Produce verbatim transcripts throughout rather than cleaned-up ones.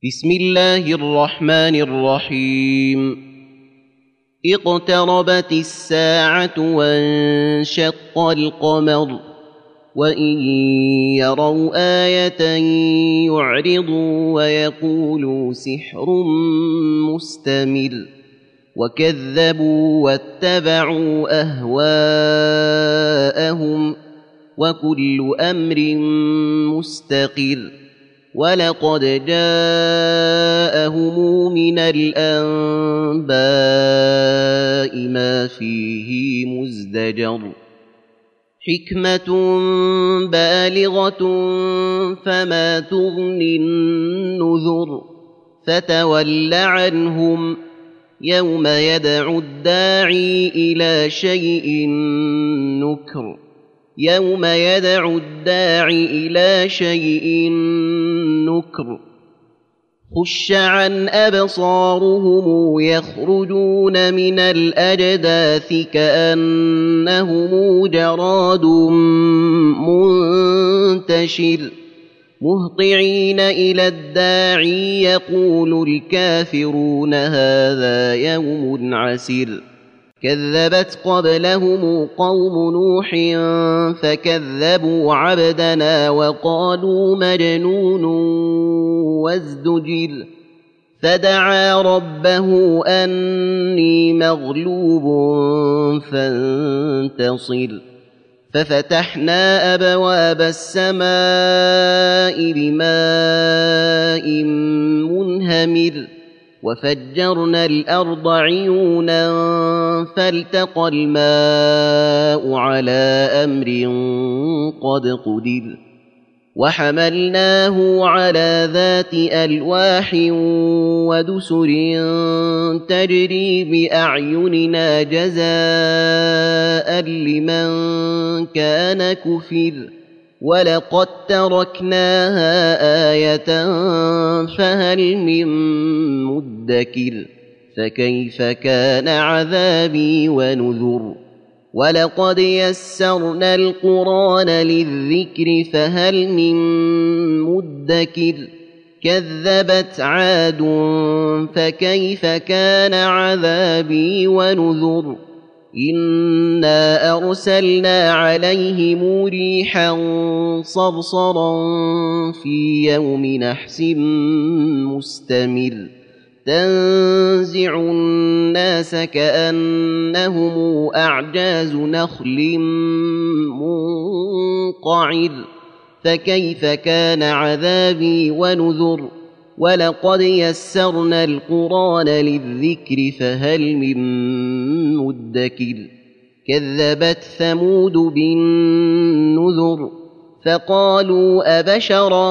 بسم الله الرحمن الرحيم اقتربت الساعة وانشق القمر وإن يروا آية يعرضوا ويقولوا سحر مستمر وكذبوا واتبعوا أهواءهم وكل أمر مستقر ولقد جاءهم من الأنباء ما فيه مزدجر حكمة بالغة فما تغني النذر فتول عنهم يوم يدعو الداعي إلى شيء نكر يوم يدعو الداعي إلى شيء نكر خش عن أبصارهم يخرجون من الأجداث كأنهم جراد منتشر مهطعين إلى الداعي يقول الكافرون هذا يوم عسر كذبت قبلهم قوم نوح فكذبوا عبدنا وقالوا مجنون وازدجر فدعا ربه أني مغلوب فانتصر ففتحنا أبواب السماء بماء منهمر وفجرنا الأرض عيونا فالتقى الماء على أمر قد قدر وحملناه على ذات ألواح ودسر تجري بأعيننا جزاء لمن كان كفر ولقد تركناها آية فهل من مدكر فكيف كان عذابي ونذر ولقد يسرنا القرآن للذكر فهل من مدكر كذبت عاد فكيف كان عذابي ونذر إنا أرسلنا عليهم ريحا صرصرا في يوم نحس مستمر تنزع الناس كأنهم أعجاز نخل منقعر فكيف كان عذابي ونذر ولقد يسرنا القرآن للذكر فهل من مدكر كذبت ثمود بالنذر فقالوا أبشرا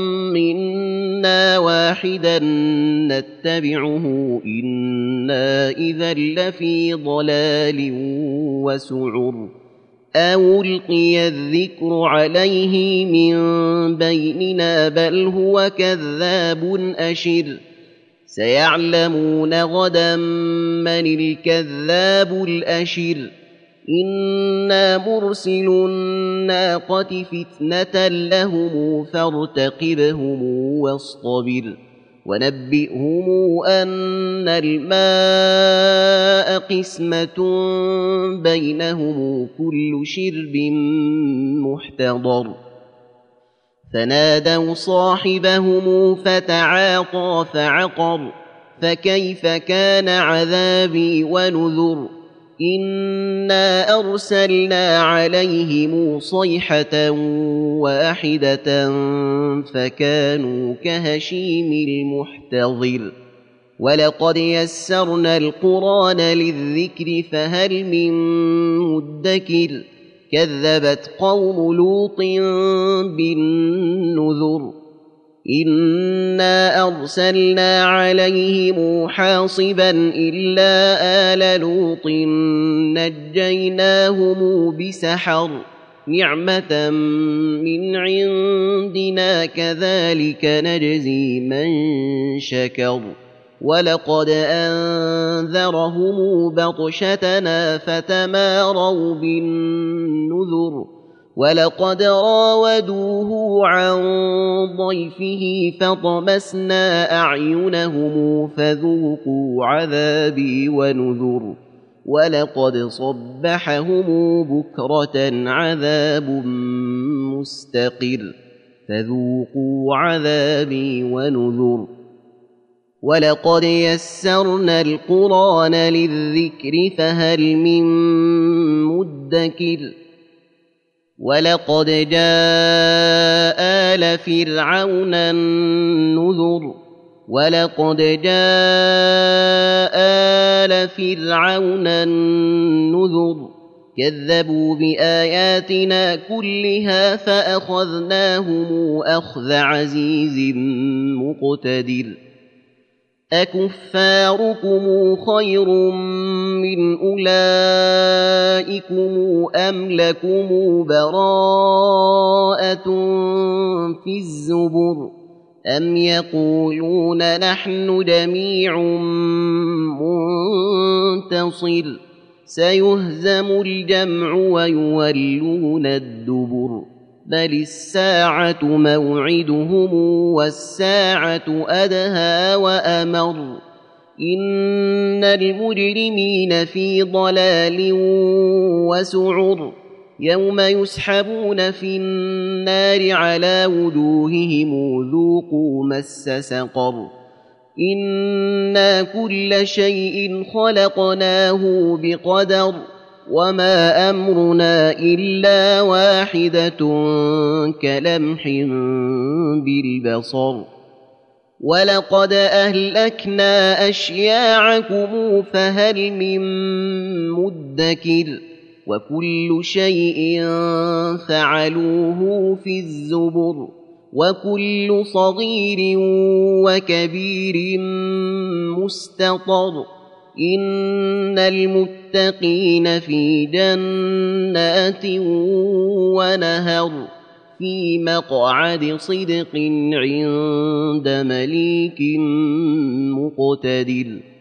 منا واحدا نتبعه إنا إذا لفي ضلال وسعر أو ألقي الذكر عليه من بيننا بل هو كذاب أشر سيعلمون غدا من الكذاب الأشر إنا مرسل الناقة فتنة لهم فارتقبهم واصطبر ونبئهم أن الماء قسمة بينهم كل شرب محتضر فنادوا صاحبهم فتعاطى فعقر فكيف كان عذابي ونذر إنا أرسلنا عليهم صيحة واحدة فكانوا كهشيم المحتضر ولقد يسرنا القرآن للذكر فهل من مدكر كذبت قوم لوط بالنذر إنا أرسلنا عليهم حاصبا إلا آل لوط نجيناهم بسحر نعمة من عندنا كذلك نجزي من شكر ولقد أنذرهم بطشتنا فتماروا بالنذر ولقد راودوه عن ضيفه فطمسنا أعينهم فذوقوا عذابي ونذر ولقد صبحهم بكرة عذاب مستقر فذوقوا عذابي ونذر ولقد يسرنا القرآن للذكر فهل من مدكر ولقد جاء آل فرعون النذر ولقد جاء آل فرعون النذر كذبوا بآياتنا كلها فأخذناهم أخذ عزيز مقتدر أكفاركم خير من أولئكم أم لكم براءة في الزبر أم يقولون نحن جميع منتصر سيهزم الجمع ويولون الدبر بل الساعة موعدهم والساعة أدهى وأمر إن المجرمين في ضلال وسعر يوم يسحبون في النار على وجوههم ذوقوا مس سقر إنا كل شيء خلقناه بقدر وما أمرنا إلا واحدة كلمح بالبصر ولقد أهلكنا أشياعكم فهل من مدكر وكل شيء فعلوه في الزبر وكل صغير وكبير مستطر إن المتقين في جنات ونهر في مقعد صدق عند مليك مقتدر.